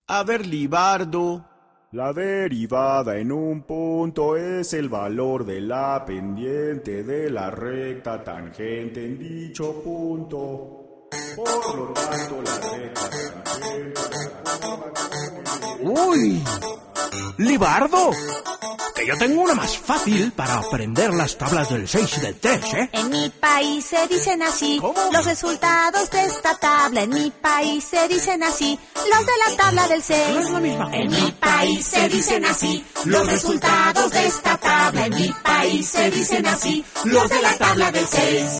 A ver, Libardo. La derivada en un punto es el valor de la pendiente de la recta tangente en dicho punto. Por lo tanto, la recta tangente... ¡Uy! ¡Libardo! Que yo tengo una más fácil para aprender las tablas del 6 y del 3, ¿eh? En mi país se dicen así. ¿Cómo? Los resultados de esta tabla. En mi país se dicen así. Los de la tabla del 6. No es la misma. En mi país se dicen así. Los resultados de esta tabla. En mi país se dicen así. Los de la tabla del 6.